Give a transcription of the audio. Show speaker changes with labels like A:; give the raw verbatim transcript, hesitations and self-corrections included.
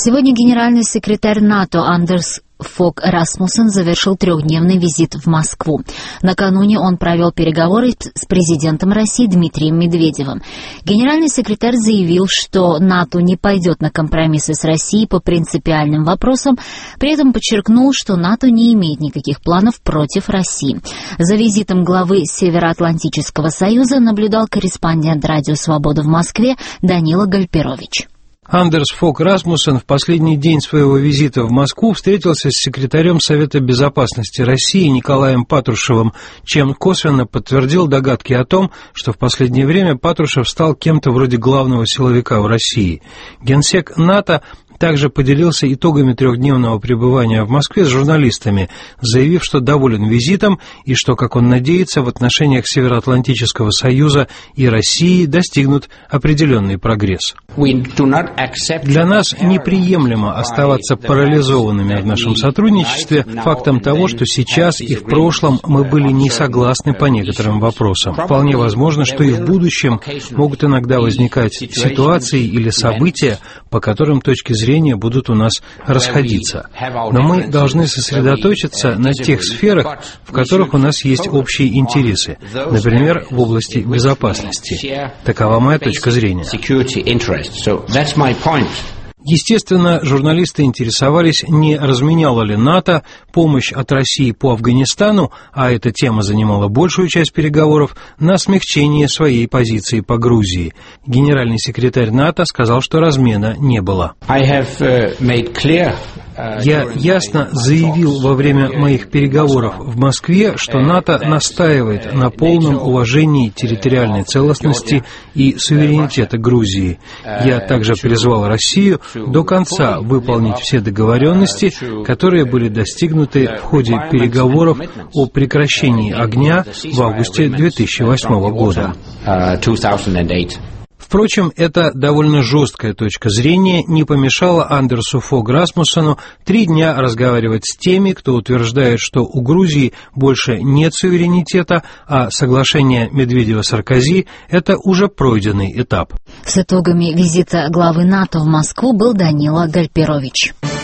A: Сегодня генеральный секретарь НАТО Андерс Фог Расмуссен завершил трехдневный визит в Москву. Накануне он провел переговоры с президентом России Дмитрием Медведевым. Генеральный секретарь заявил, что НАТО не пойдет на компромиссы с Россией по принципиальным вопросам, при этом подчеркнул, что НАТО не имеет никаких планов против России. За визитом главы Североатлантического союза наблюдал корреспондент «Радио Свобода» в Москве Данила Гальперович.
B: Андерс Фог Расмуссен в последний день своего визита в Москву встретился с секретарем Совета Безопасности России Николаем Патрушевым, чем косвенно подтвердил догадки о том, что в последнее время Патрушев стал кем-то вроде главного силовика в России. Генсек НАТО также поделился итогами трехдневного пребывания в Москве с журналистами, заявив, что доволен визитом и что, как он надеется, в отношениях Североатлантического союза и России достигнут определенный прогресс. Для нас неприемлемо оставаться парализованными в нашем сотрудничестве фактом того, что сейчас и в прошлом мы были не согласны по некоторым вопросам. Вполне возможно, что и в будущем могут иногда возникать ситуации или события, по которым точки зрения зрения будут у нас расходиться. Но мы должны сосредоточиться на тех сферах, в которых у нас есть общие интересы, например, в области безопасности. Такова моя точка зрения. Естественно, журналисты интересовались, не разменяла ли НАТО помощь от России по Афганистану, а эта тема занимала большую часть переговоров, на смягчение своей позиции по Грузии. Генеральный секретарь НАТО сказал, что размена не было. Я ясно заявил во время моих переговоров в Москве, что НАТО настаивает на полном уважении территориальной целостности и суверенитета Грузии. Я также призвал Россию до конца выполнить все договоренности, которые были достигнуты в ходе переговоров о прекращении огня в августе две тысячи восьмого года. Впрочем, эта довольно жесткая точка зрения не помешала Андерсу Фог Расмуссену три дня разговаривать с теми, кто утверждает, что у Грузии больше нет суверенитета, а соглашение Медведева-Саркози – это уже пройденный этап.
A: С итогами визита главы НАТО в Москву был Данила Гальперович.